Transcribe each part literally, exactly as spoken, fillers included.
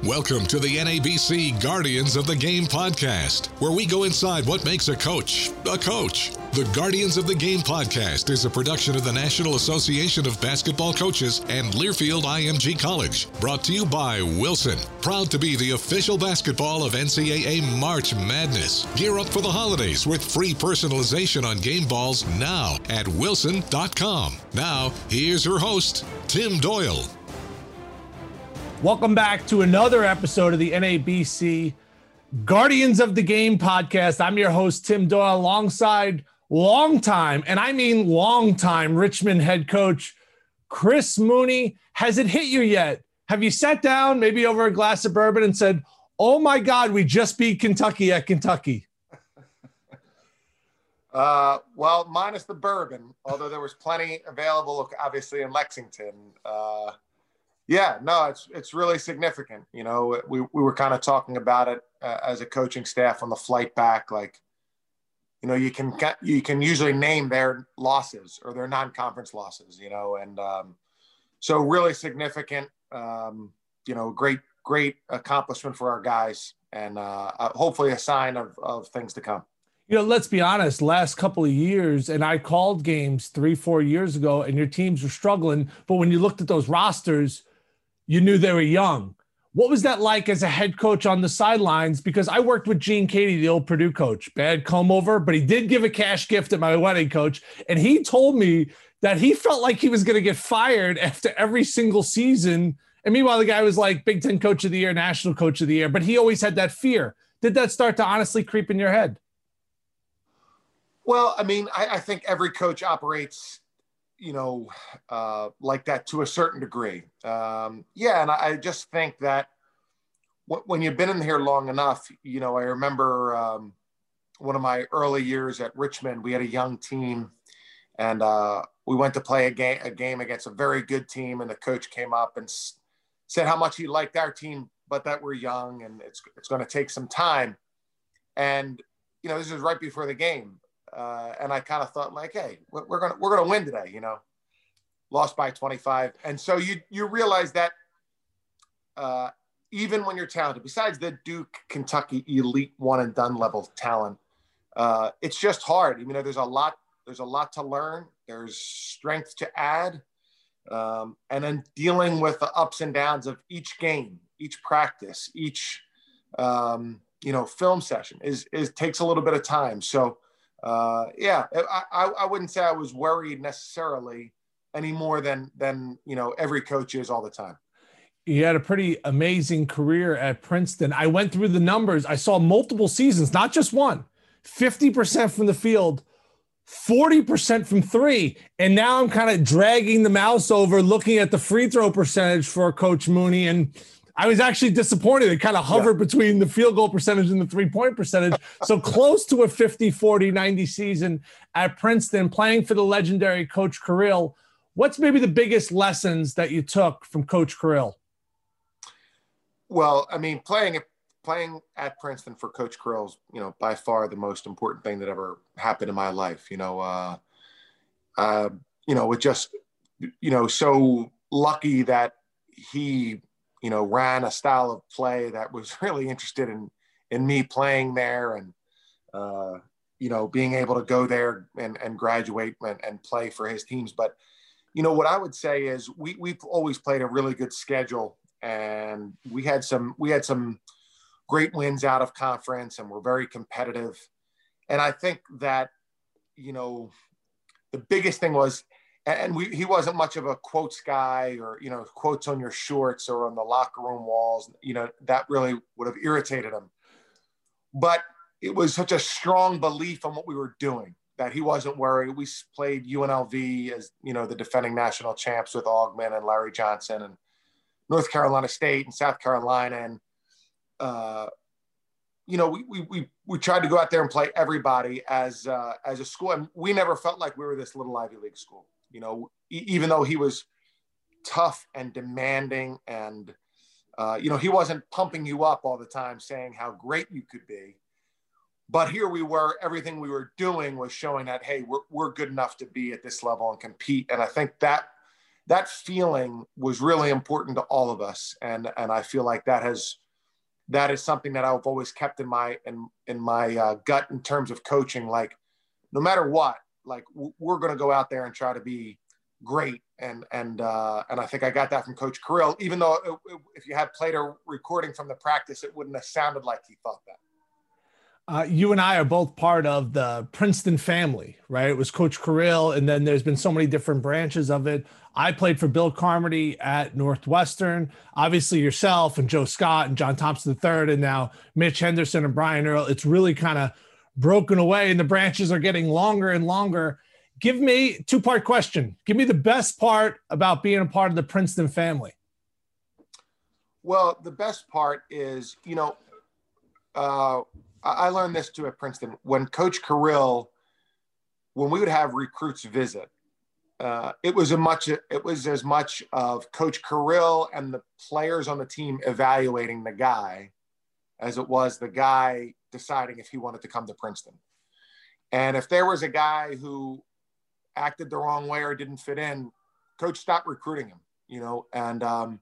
Welcome to the N A B C Guardians of the Game podcast, where we go inside what makes a coach a coach. The Guardians of the Game podcast is a production of the National Association of Basketball Coaches and Learfield I M G College, brought to you by Wilson, proud to be the official basketball of N C double A March Madness. Gear up for the holidays with free personalization on game balls now at wilson dot com. Now, here's your host, Tim Doyle. Welcome back to another episode of the N A B C Guardians of the Game podcast. I'm your host, Tim Doyle, alongside longtime, and I mean longtime, Richmond head coach Chris Mooney. Has it hit you yet? Have you sat down, maybe over a glass of bourbon, and said, oh my God, we just beat Kentucky at Kentucky? Uh, well, minus the bourbon, although there was plenty available, obviously, in Lexington. Uh, Yeah, no, it's it's really significant. You know, we, we were kind of talking about it uh, as a coaching staff on the flight back. Like, you know, you can you can usually name their losses or their non-conference losses. You know, and um, so really significant. Um, you know, great great accomplishment for our guys, and uh, uh, hopefully a sign of of things to come. You know, let's be honest, last couple of years, and I called games three, four years ago, and your teams were struggling. But when you looked at those rosters, you knew they were young. What was that like as a head coach on the sidelines? Because I worked with Gene Cady, the old Purdue coach, bad comb over, but he did give a cash gift at my wedding, coach. And he told me that he felt like he was going to get fired after every single season. And meanwhile, the guy was like Big Ten coach of the year, national coach of the year, but he always had that fear. Did that start to honestly creep in your head? Well, I mean, I, I think every coach operates, you know, uh, like that to a certain degree. Um, yeah. And I, I just think that w- when you've been in here long enough, you know, I remember um, one of my early years at Richmond, we had a young team and uh, we went to play a game, a game against a very good team. And the coach came up and s- said how much he liked our team, but that we're young and it's, it's going to take some time. And, you know, this was right before the game. Uh, and I kind of thought like, hey, we're, we're gonna we're gonna win today, you know, lost by twenty-five, and so you you realize that uh, even when you're talented, besides the Duke, Kentucky elite one and done level talent, uh, it's just hard. You know, there's a lot there's a lot to learn. There's strength to add, um, and then dealing with the ups and downs of each game, each practice, each um, you know film session is is takes a little bit of time. So. Uh, yeah, I, I wouldn't say I was worried necessarily any more than, than, you know, every coach is all the time. You had a pretty amazing career at Princeton. I went through the numbers. I saw multiple seasons, not just one, fifty percent from the field, forty percent from three. And now I'm kind of dragging the mouse over looking at the free throw percentage for Coach Mooney. And I was actually disappointed. It kind of hovered yeah. between the field goal percentage and the three-point percentage. So close to a fifty, forty, ninety season at Princeton, playing for the legendary Coach Carril. What's maybe the biggest lessons that you took from Coach Carril? Well, I mean, playing playing at Princeton for Coach Carril is, you know, by far the most important thing that ever happened in my life. You know, uh, uh, you know, it just, you know, so lucky that he – you know, ran a style of play that was really interested in, in me playing there and, uh, you know, being able to go there and, and graduate and, and play for his teams. But, you know, what I would say is we, we've always played a really good schedule and we had some, we had some great wins out of conference and we're very competitive. And I think that, you know, the biggest thing was, and we, he wasn't much of a quotes guy or, you know, quotes on your shorts or on the locker room walls, you know, that really would have irritated him. But it was such a strong belief in what we were doing that he wasn't worried. We played U N L V as, you know, the defending national champs with Augman and Larry Johnson and North Carolina State and South Carolina. And, uh, you know, we, we, we, we tried to go out there and play everybody as, uh, as a school. And we never felt like we were this little Ivy League school. You know, even though he was tough and demanding and, uh, you know, he wasn't pumping you up all the time saying how great you could be. But here we were, everything we were doing was showing that, hey, we're, we're good enough to be at this level and compete. And I think that that feeling was really important to all of us. And, and I feel like that has, that is something that I've always kept in my, in, in my uh, gut in terms of coaching. Like, no matter what, like w- we're going to go out there and try to be great. And, and, uh, and I think I got that from Coach Kirill, even though it, it, if you had played a recording from the practice, it wouldn't have sounded like he thought that. Uh, you and I are both part of the Princeton family, right? It was Coach Kirill, and then there's been so many different branches of it. I played for Bill Carmody at Northwestern, obviously yourself and Joe Scott and John Thompson the third, and now Mitch Henderson and Brian Earl. It's really kind of broken away, and the branches are getting longer and longer. Give me two-part question. Give me the best part about being a part of the Princeton family. Well, the best part is, you know, uh, I learned this too at Princeton. When Coach Kirill, when we would have recruits visit, uh, it was a much, it was as much of Coach Kirill and the players on the team evaluating the guy as it was the guy deciding if he wanted to come to Princeton. And if there was a guy who acted the wrong way or didn't fit in, Coach stopped recruiting him, you know? And um,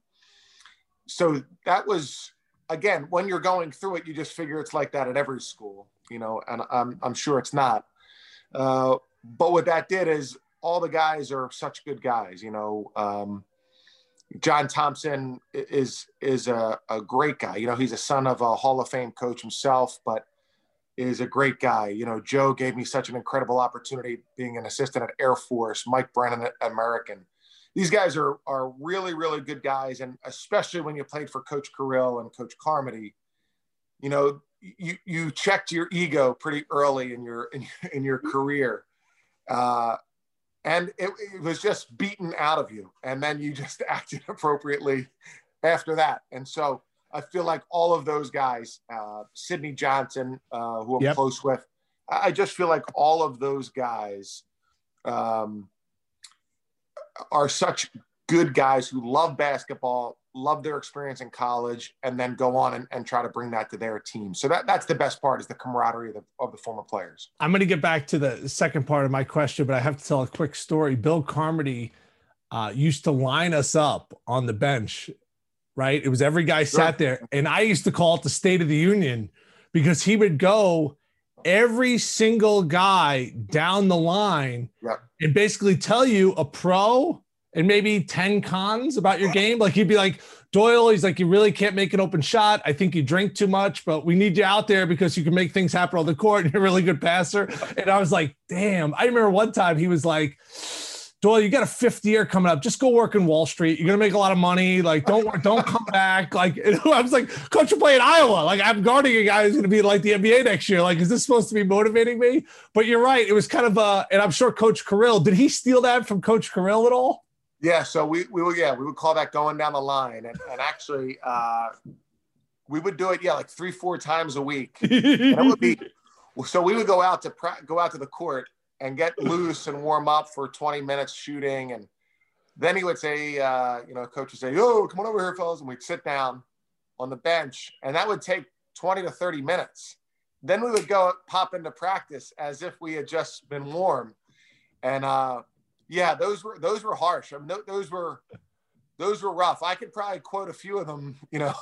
so that was, again, when you're going through it, you just figure it's like that at every school, you know, and I'm, I'm sure it's not. Uh, but what that did is all the guys are such good guys, you know. Um, John Thompson is, is a, a great guy. You know, he's a son of a Hall of Fame coach himself, but is a great guy. You know, Joe gave me such an incredible opportunity being an assistant at Air Force, Mike Brennan at American. These guys are are really, really good guys. And especially when you played for Coach Kirill and Coach Carmody, you know, you you checked your ego pretty early in your in, in your career. Uh, and it, it was just beaten out of you. And then you just acted appropriately after that. And so I feel like all of those guys, uh, Sidney Johnson, uh, who I'm yep. close with, I just feel like all of those guys um, are such good guys who love basketball, love their experience in college, and then go on and, and try to bring that to their team. So that, that's the best part, is the camaraderie of the, of the former players. I'm going to get back to the second part of my question, but I have to tell a quick story. Bill Carmody uh, used to line us up on the bench, right? It was every guy sat there, and I used to call it the State of the Union, because he would go every single guy down the line yep. and basically tell you a pro and maybe ten cons about your game. Like, he'd be like, Doyle, he's like, you really can't make an open shot. I think you drink too much, but we need you out there because you can make things happen on the court and you're a really good passer. And I was like, damn. I remember one time he was like, Doyle, you got a fifth year coming up. Just go work in Wall Street. You're going to make a lot of money. Like, don't, don't come back. Like, I was like, coach, you're playing Iowa. Like, I'm guarding a guy who's going to be like the N B A next year. Like, is this supposed to be motivating me? But you're right. It was kind of a, and I'm sure Coach Kirill, did he steal that from Coach Kirill at all? Yeah. So we, we would, yeah, we would call that going down the line. And, and actually uh, we would do it. Yeah. Like three, four times a week. And it would be, so we would go out to pra- go out to the court and get loose and warm up for twenty minutes shooting. And then he would say, uh, you know, coach would say, oh, come on over here, fellas. And we'd sit down on the bench, and that would take twenty to thirty minutes. Then we would go pop into practice as if we had just been warm. And uh, yeah, those were, those were harsh. I mean, those were, those were rough. I could probably quote a few of them, you know,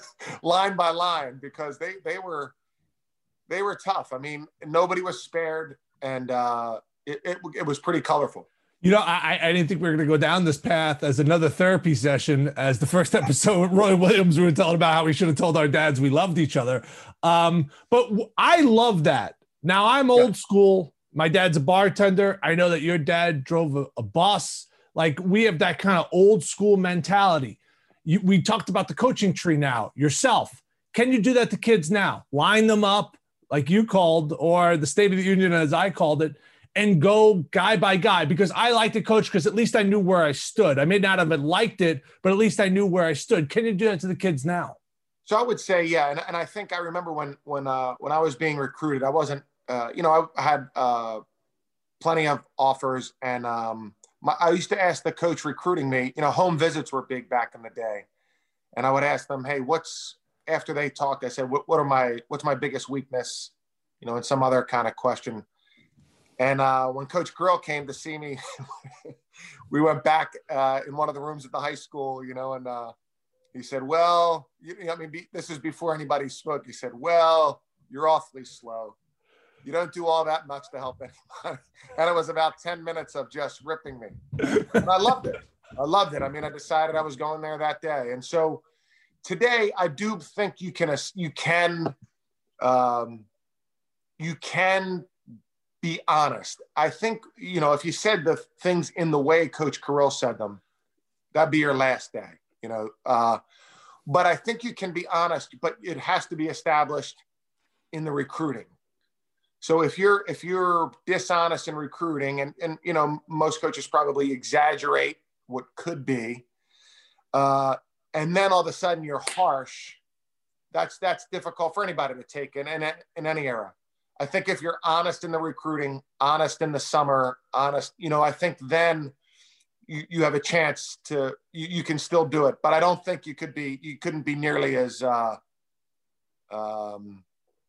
line by line, because they, they were, they were tough. I mean, nobody was spared. And uh, it, it it was pretty colorful. You know, I, I didn't think we were going to go down this path as another therapy session. As the first episode with Roy Williams, we were telling about how we should have told our dads we loved each other. Um, but I love that. Now, I'm old yeah. school. My dad's a bartender. I know that your dad drove a, a bus. Like, we have that kind of old school mentality. You, we talked about the coaching tree now. Yourself, can you do that to kids now? Line them up like you called, or the State of the Union as I called it, and go guy by guy, because I like to coach because at least I knew where I stood. I may not have liked it, but at least I knew where I stood. Can you do that to the kids now? So I would say, yeah. And, and I think I remember when, when, uh, when I was being recruited, I wasn't, uh, you know, I had uh, plenty of offers, and um, my, I used to ask the coach recruiting me, you know, home visits were big back in the day. And I would ask them, hey, what's, after they talked, I said, what, what are my, what's my biggest weekness? You know, and some other kind of question. And uh, when Coach Grill came to see me, we went back uh, in one of the rooms at the high school, you know, and uh, he said, well, you know, I mean, be, this is before anybody spoke. He said, well, you're awfully slow. You don't do all that much to help anybody. And it was about ten minutes of just ripping me. And I loved it. I loved it. I mean, I decided I was going there that day. And so today I do think you can, you can, um, you can be honest. I think, you know, if you said the things in the way Coach Carrill said them, that'd be your last day, you know. Uh, but I think you can be honest, but it has to be established in the recruiting. So if you're if you're dishonest in recruiting, and and you know, most coaches probably exaggerate what could be, uh, and then all of a sudden you're harsh, that's that's difficult for anybody to take in in, in any era. I think if you're honest in the recruiting, honest in the summer, honest, you know, I think then you, you have a chance to, you, you can still do it. But I don't think you could be, you couldn't be nearly as uh, um,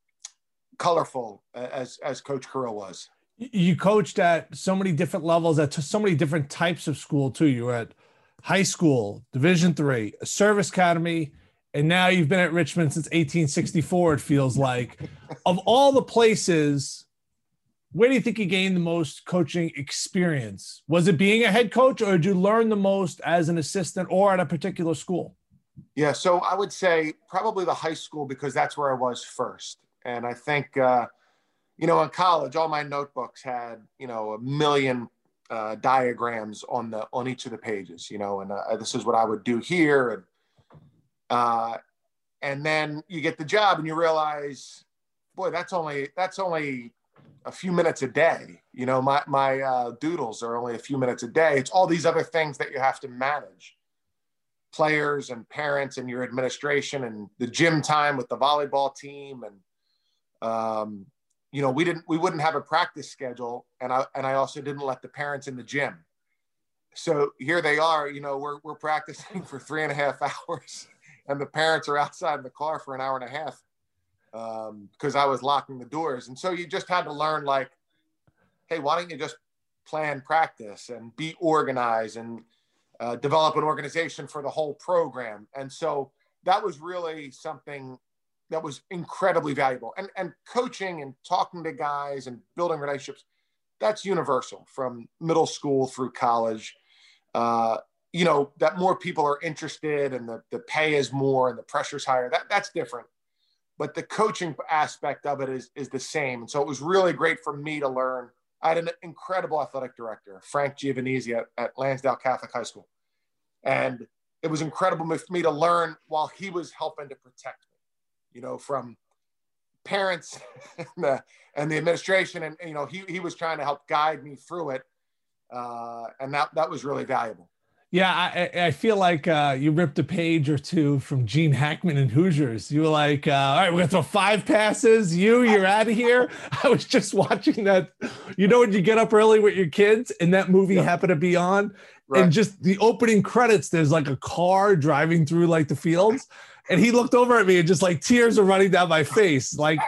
colorful as, as Coach Carrill was. You coached at so many different levels, at so many different types of school too. You were at high school, Division three, a service academy, and now you've been at Richmond since eighteen sixty-four, it feels like. Of all the places, where do you think you gained the most coaching experience? Was it being a head coach, or did you learn the most as an assistant or at a particular school? Yeah, so I would say probably the high school, because that's where I was first. And I think, uh, you know, in college, all my notebooks had, you know, a million uh, diagrams on the on each of the pages, you know, and uh, this is what I would do here. And Uh, and then you get the job and you realize, boy, that's only, that's only a few minutes a day. You know, my, my uh, doodles are only a few minutes a day. It's all these other things that you have to manage. Players and parents and your administration and the gym time with the volleyball team. And, um, you know, we didn't, we wouldn't have a practice schedule. And I, and I also didn't let the parents in the gym. So here they are, you know, we're, we're practicing for three and a half hours. And the parents are outside in the car for an hour and a half um, because I was locking the doors. And so you just had to learn, like, hey, why don't you just plan practice and be organized and uh, develop an organization for the whole program. And so that was really something that was incredibly valuable. And, and coaching and talking to guys and building relationships, that's universal from middle school through college. Uh, you know, that more people are interested and the, the pay is more and the pressure's higher. That that's different. But the coaching aspect of it is, is the same. And so it was really great for me to learn. I had an incredible athletic director, Frank Giovanese at, at Lansdale Catholic High School. And it was incredible for me to learn while he was helping to protect me, you know, from parents and the, and the administration. And, you know, he, he was trying to help guide me through it. Uh, and that, that was really valuable. Yeah, I, I feel like uh, you ripped a page or two from Gene Hackman and Hoosiers. You were like, uh, all right, we're going to throw five passes. You, you're out of here. I was just watching that. You know, when you get up early with your kids and that movie yeah. happened to be on, right. And just the opening credits, there's like a car driving through like the fields. And he looked over at me and just like tears are running down my face. Like,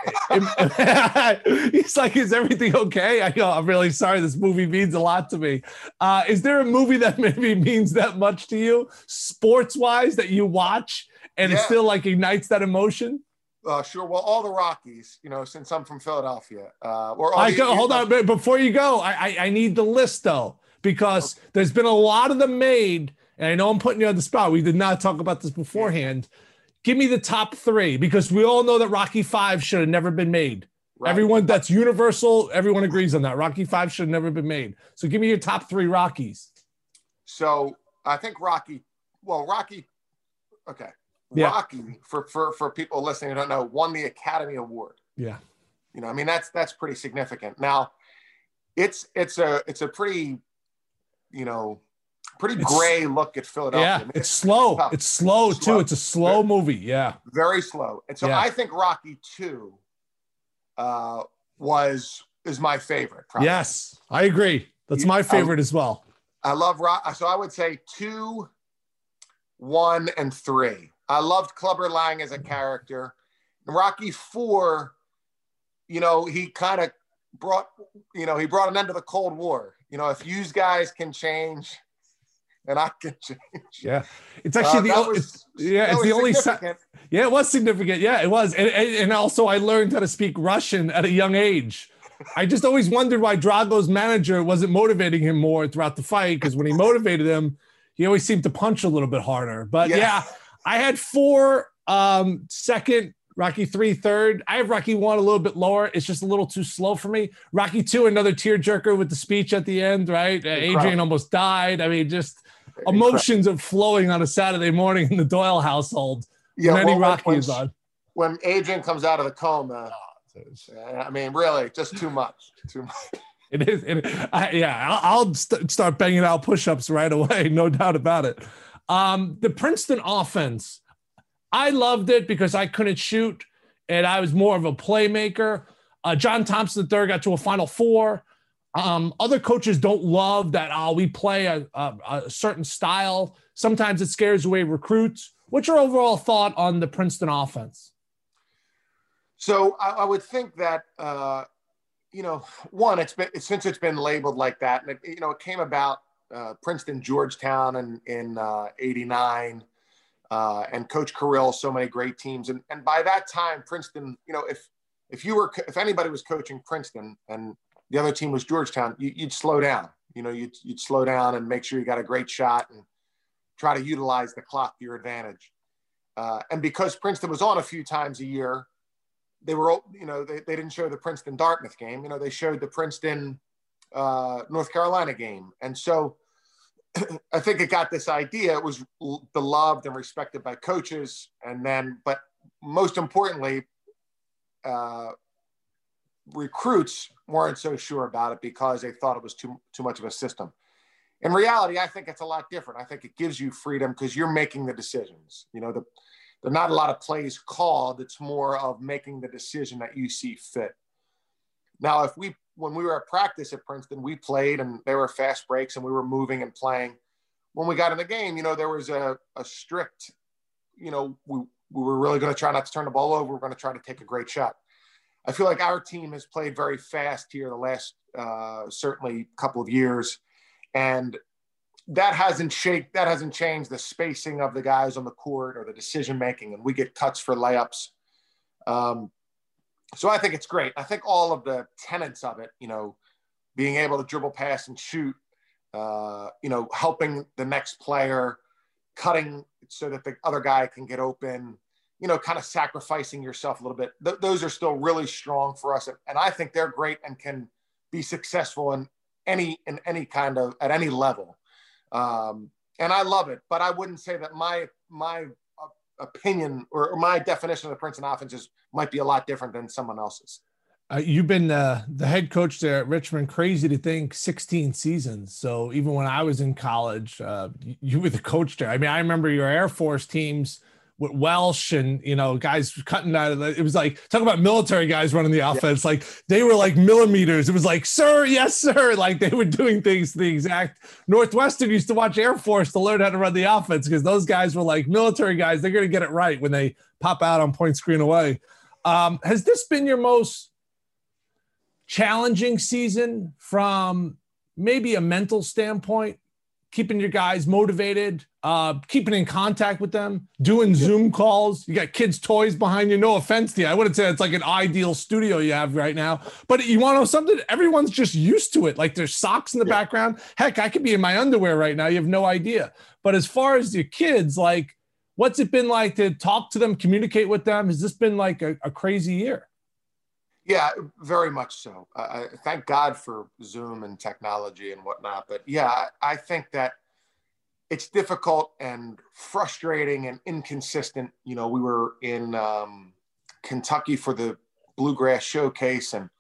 he's like, is everything okay? I go, I'm really sorry. This movie means a lot to me. Uh, is there a movie that maybe means that much to you, sports wise, that you watch and yeah. it still like ignites that emotion? Uh, sure. Well, all the Rockies, you know, since I'm from Philadelphia. Uh, or I go, hold on, but before you go, I, I, I need the list though, because okay. there's been a lot of them made. And I know I'm putting you on the spot. We did not talk about this beforehand. Yeah. Give me the top three, because we all know that Rocky Five should have never been made. Right. Everyone, that's universal. Everyone agrees on that. Rocky Five should have never been made. So give me your top three Rockies. So I think Rocky, well, Rocky, okay. Yeah. Rocky, for, for, for people listening who don't know, won the Academy Award. Yeah. You know, I mean, that's, that's pretty significant. Now it's, it's a, it's a pretty, you know, pretty it's, gray look at Philadelphia. Yeah, I mean, it's, it's slow. Tough. It's slow, slow too. It's a slow very, movie. Yeah. Very slow. And so yeah. I think Rocky two uh, was, is my favorite. Probably. Yes, I agree. That's my favorite I, as well. I love Rock. So I would say two, one, and three. I loved Clubber Lang as a character. And Rocky four, you know, he kind of brought, you know, he brought an end to the Cold War. You know, if you guys can change, and I can change. Yeah, it's actually uh, the was, it's, yeah, it's the only yeah, it was significant. Yeah, it was, and, and also I learned how to speak Russian at a young age. I just always wondered why Drago's manager wasn't motivating him more throughout the fight, because when he motivated him, he always seemed to punch a little bit harder. But yeah, yeah I had four um, second, Rocky three third. I have Rocky one a little bit lower. It's just a little too slow for me. Rocky two, another tearjerker with the speech at the end, right? Uh, Adrian almost died. I mean, just emotions are flowing on a Saturday morning in the Doyle household. Yeah, when any well, Rocky when, is on. When Adrian comes out of the coma, I mean, really, just too much. Too much. It is. It, I, yeah, I'll, I'll st- start banging out push-ups right away. No doubt about it. Um, the Princeton offense, I loved it because I couldn't shoot, and I was more of a playmaker. Uh, John Thompson the third got to a Final Four. Um, other coaches don't love that. Oh, we play a, a, a certain style. Sometimes it scares away recruits. What's your overall thought on the Princeton offense? So I, I would think that, uh, you know, one, it's been, since it's been labeled like that, and it, you know, it came about uh, Princeton, Georgetown in, in uh, eighty-nine, uh, and Coach Carrill, so many great teams. And, and by that time, Princeton, you know, if, if you were, if anybody was coaching Princeton and the other team was Georgetown, you, you'd slow down, you know, you'd, you'd slow down and make sure you got a great shot and try to utilize the clock to your advantage. Uh, and because Princeton was on a few times a year, they were, you know, they, they didn't show the Princeton Dartmouth game. You know, they showed the Princeton uh, North Carolina game. And so I think it got this idea. It was beloved and respected by coaches. And then, but most importantly, uh, recruits weren't so sure about it because they thought it was too, too much of a system. In reality, I think it's a lot different. I think it gives you freedom because you're making the decisions. You know, the There are not a lot of plays called. It's more of making the decision that you see fit. Now, if we, when we were at practice at Princeton, we played and there were fast breaks and we were moving and playing. When we got in the game, you know, there was a, a strict, you know, we, we were really going to try not to turn the ball over. We're going to try to take a great shot. I feel like our team has played very fast here the last uh, certainly couple of years. And that hasn't shaped, that hasn't changed the spacing of the guys on the court or the decision-making, and we get cuts for layups. Um, so I think it's great. I think all of the tenets of it, you know, being able to dribble, pass, and shoot, uh, you know, helping the next player, cutting so that the other guy can get open, you know, kind of sacrificing yourself a little bit. Th- those are still really strong for us. And I think they're great and can be successful in any, in any kind of, at any level. Um, and I love it, but I wouldn't say that my, my uh, opinion or, or my definition of the Princeton offenses might be a lot different than someone else's. Uh, you've been uh, the head coach there at Richmond. Crazy to think sixteen seasons. So even when I was in college, uh, you, you were the coach there. I mean, I remember your Air Force teams with Welsh and, you know, guys cutting out of the, it was like, talk about military guys running the offense. Yeah. Like they were like millimeters. It was like, sir, yes, sir. Like they were doing things the exact. Northwestern used to watch Air Force to learn how to run the offense because those guys were like military guys. They're going to get it right when they pop out on point screen away. Um, has this been your most challenging season from maybe a mental standpoint? Keeping your guys motivated, uh, keeping in contact with them, doing Zoom calls. You got kids' toys behind you. No offense to you. I wouldn't say it's like an ideal studio you have right now, but you want to know something? Everyone's just used to it. Like there's socks in the yeah. background. Heck, I could be in my underwear right now. You have no idea. But as far as your kids, like, what's it been like to talk to them, communicate with them? Has this been like a, a crazy year? Yeah, very much so. Uh, thank God for Zoom and technology and whatnot. But yeah, I think that it's difficult and frustrating and inconsistent. You know, we were in um, Kentucky for the Bluegrass Showcase, and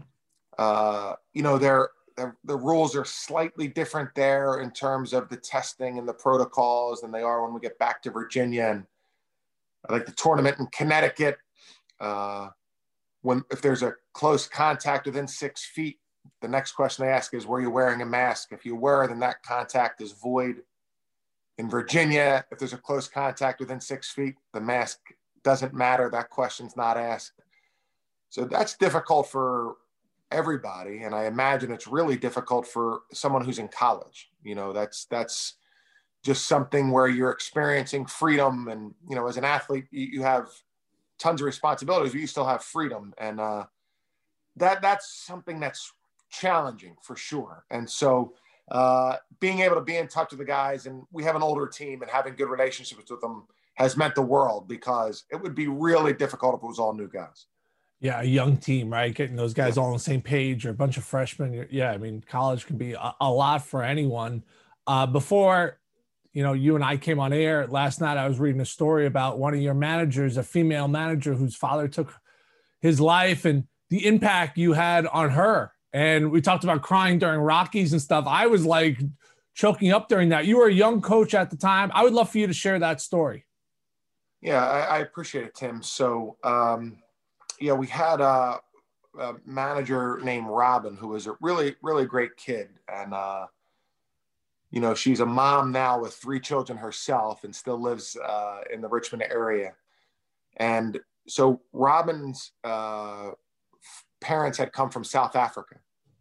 uh, you know, their the rules are slightly different there in terms of the testing and the protocols than they are when we get back to Virginia. And I like the tournament in Connecticut. Uh, When if there's a close contact within six feet, the next question they ask is, were you wearing a mask? If you were, then that contact is void. In Virginia, if there's a close contact within six feet, the mask doesn't matter. That question's not asked. So that's difficult for everybody. And I imagine it's really difficult for someone who's in college. You know, that's, that's just something where you're experiencing freedom. And, you know, as an athlete, you, you have tons of responsibilities, but you still have freedom. And uh, that that's something that's challenging for sure. And so uh, being able to be in touch with the guys, and we have an older team, and having good relationships with them has meant the world, because it would be really difficult if it was all new guys. Yeah, a young team, right? Getting those guys all on the same page, or a bunch of freshmen. Yeah, I mean, college can be a, a lot for anyone. Uh, before, you know, you and I came on air last night, I was reading a story about one of your managers, a female manager whose father took his life, and the impact you had on her. And we talked about crying during Rockies and stuff. I was like choking up during that. You were a young coach at the time. I would love for you to share that story. Yeah, I, I appreciate it, Tim. So, um, yeah, we had a, a manager named Robin, who was a really, really great kid. And, uh, you know, she's a mom now with three children herself, and still lives uh, in the Richmond area. And so Robin's uh, parents had come from South Africa,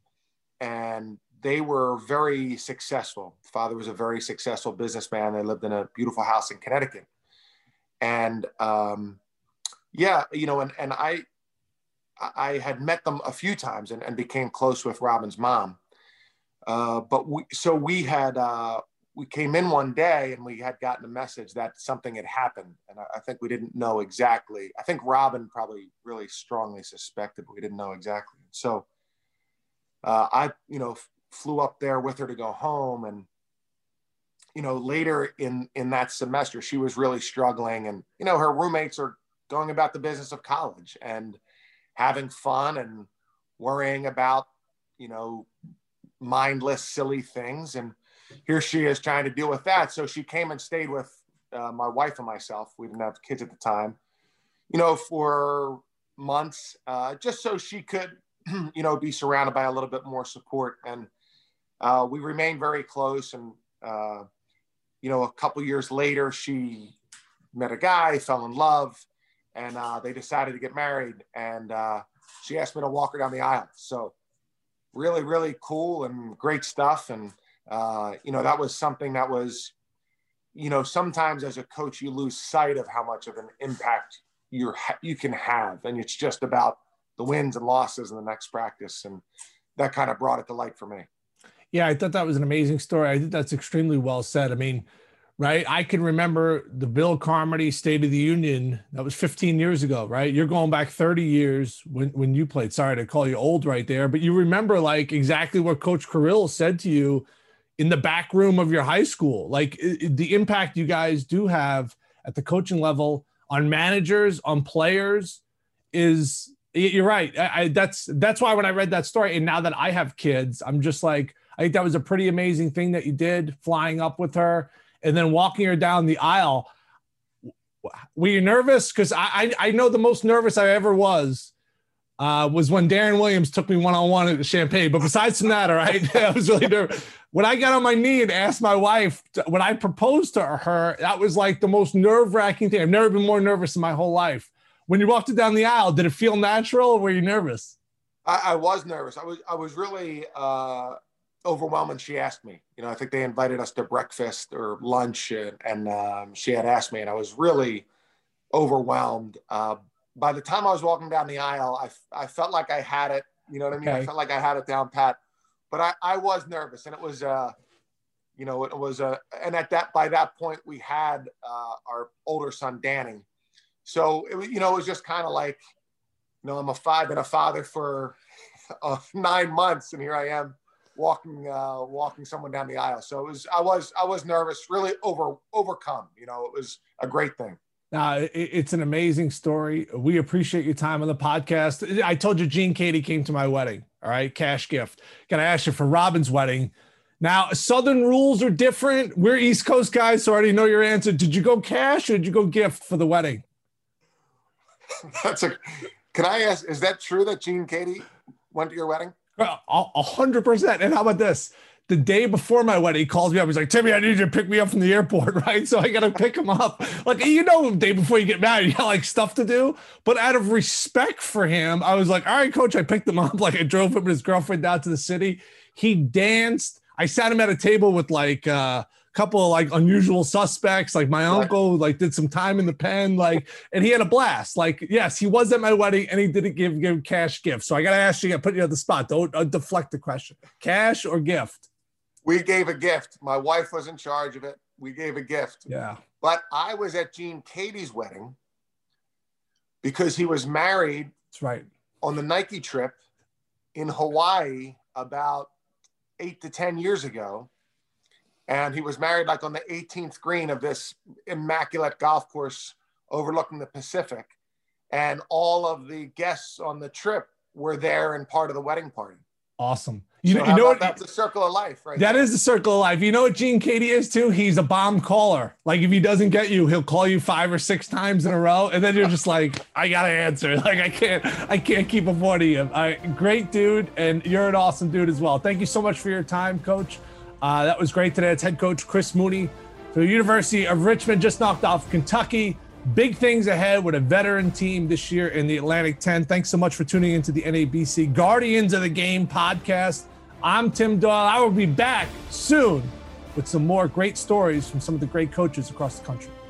and they were very successful. Father was a very successful businessman. They lived in a beautiful house in Connecticut. And, um, yeah, you know, and, and I, I had met them a few times, and, and became close with Robin's mom. Uh, but we, so we had, uh, we came in one day, and we had gotten a message that something had happened. And I, I think we didn't know exactly. I think Robin probably really strongly suspected, but we didn't know exactly. So uh, I, you know, f- flew up there with her to go home. And, you know, later in, in that semester, she was really struggling, and, you know, her roommates are going about the business of college and having fun and worrying about, you know, mindless, silly things. And here she is trying to deal with that. So she came and stayed with uh, my wife and myself. We didn't have kids at the time, you know, for months, uh, just so she could, you know, be surrounded by a little bit more support. And uh, we remained very close. And, uh, you know, a couple years later, she met a guy, fell in love, and uh, they decided to get married. And uh, she asked me to walk her down the aisle. So really, really cool and great stuff. And, uh, you know, that was something that was, you know, sometimes as a coach, you lose sight of how much of an impact you're, you can have. And it's just about the wins and losses in the next practice. And that kind of brought it to light for me. Yeah, I thought that was an amazing story. I think that's extremely well said. I mean, right, I can remember the Bill Carmody State of the Union. That was fifteen years ago, right? You're going back thirty years when, when you played. Sorry to call you old right there, but you remember like exactly what Coach Kirill said to you in the back room of your high school. Like it, the impact you guys do have at the coaching level on managers, on players is, you're right. I, I that's that's why when I read that story, and now that I have kids, I'm just like, I think that was a pretty amazing thing that you did, flying up with her and then walking her down the aisle. Were you nervous? Because I, I I know the most nervous I ever was uh, was when Darren Williams took me one-on-one at the Champagne. But besides from that, all right, I was really nervous. When I got on my knee and asked my wife, to, when I proposed to her, that was like the most nerve-wracking thing. I've never been more nervous in my whole life. When you walked it down the aisle, did it feel natural, or were you nervous? I, I was nervous. I was I was really uh, overwhelmed when she asked me. You know, I think they invited us to breakfast or lunch, and, and um, she had asked me, and I was really overwhelmed. Uh, by the time I was walking down the aisle, I I felt like I had it. You know what I mean? Okay. I felt like I had it down pat. But I, I was nervous, and it was, uh, you know, it was, uh, and at that, by that point, we had uh, our older son, Danny. So, it was, you know, it was just kind of like, you know, I'm a five and a father for uh, nine months, and here I am walking, uh, walking someone down the aisle. So it was, I was, I was nervous, really over, overcome. You know, it was a great thing. Uh, it, it's an amazing story. We appreciate your time on the podcast. I told you Gene Katie came to my wedding. All right, cash gift. Got to ask you for Robin's wedding. Now, Southern rules are different. We're East Coast guys, so I already know your answer. Did you go cash or did you go gift for the wedding? That's a. Can I ask? Is that true that Gene Katie went to your wedding? A hundred percent. And how about this? the day before my wedding, he calls me up. He's like, Timmy, I need you to pick me up from the airport, right? So I got to pick him up. Like, you know, the day before you get married, you got like stuff to do. But out of respect for him, I was like, all right, coach, I picked him up. Like I drove him and his girlfriend down to the city. He danced. I sat him at a table with like uh, a couple of like unusual suspects. Like my uncle, like did some time in the pen, like, and he had a blast. Like, yes, he was at my wedding and he didn't give, give cash gifts. So I got to ask you, I put you on the spot. Don't uh, deflect the question. Cash or gift? We gave a gift. My wife was in charge of it. We gave a gift. Yeah. But I was at Gene Katie's wedding because he was married. That's right. On the Nike trip in Hawaii about eight to ten years ago. And he was married like on the eighteenth green of this immaculate golf course overlooking the Pacific. And all of the guests on the trip were there and part of the wedding party. Awesome. You, so you know what? That's the circle of life, right? That there. is the circle of life. You know what Gene Katie is too? He's a bomb caller. Like if he doesn't get you, he'll call you five or six times in a row, and then you're just like, I gotta answer. Like I can't, I can't keep avoiding him. I, great dude, and you're an awesome dude as well. Thank you so much for your time, Coach. Uh, that was great today. It's head coach Chris Mooney for the University of Richmond, just knocked off Kentucky. Big things ahead with a veteran team this year in the Atlantic ten. Thanks so much for tuning into the N A B C Guardians of the Game podcast. I'm Tim Doyle. I will be back soon with some more great stories from some of the great coaches across the country.